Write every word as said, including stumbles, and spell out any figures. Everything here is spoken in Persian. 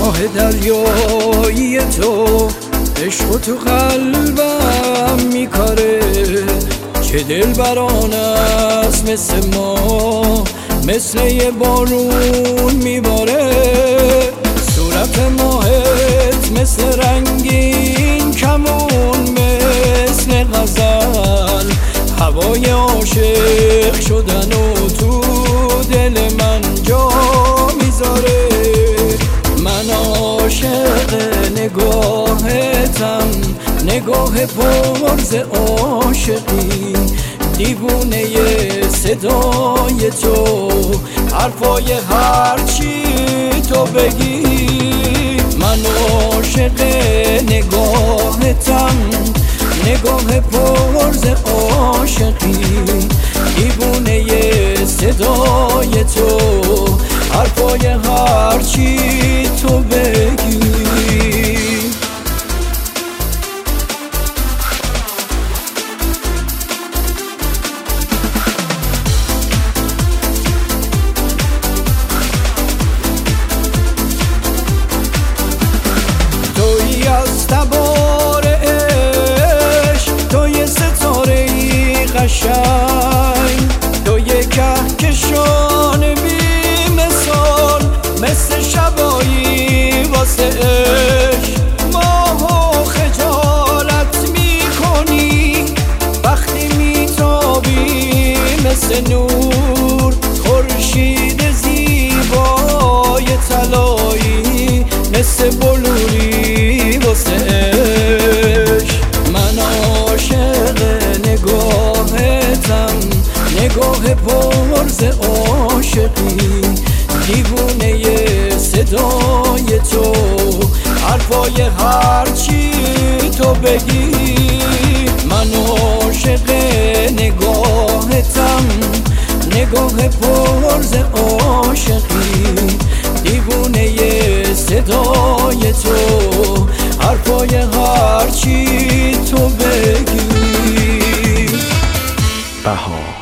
آه دریایی تو، عشق تو قلبم میکاره. چه دلبران است مثل ما، مثل یه بارون میباره. صورت ماهت مثل رنگین کمون، مثل غزل هوای عاشق شدن و تو دل من جا میذاره. من عاشق نگاهتم، نگاه پرز عاشقی، دیوونه صدای تو، حرفای هرچی تو بگی. من عاشق نگاهتم، نگاه پرز عاشقی، دیوونه صدای تو، حرفای هرچی تو بگی. تویی از تبار عشق، توی ستاره‌ای قشنگ، توی کهکشان بی مثال، مثل شبایی واسه عشق. ماهو خجالت میکنی وقتی میتابی مثل نور، خورشید زیبای طلایی مثل بلوری واسه عشق. من عاشق نگاهتم، نگاه پرز عاشقی، دیوونه صدای تو، حرفای هرچی تو بگی. من عاشق نگاهتم، نگاه پرز عاشقی، دیوونه صدای تو، حرفای هرچی تو بگی. بهار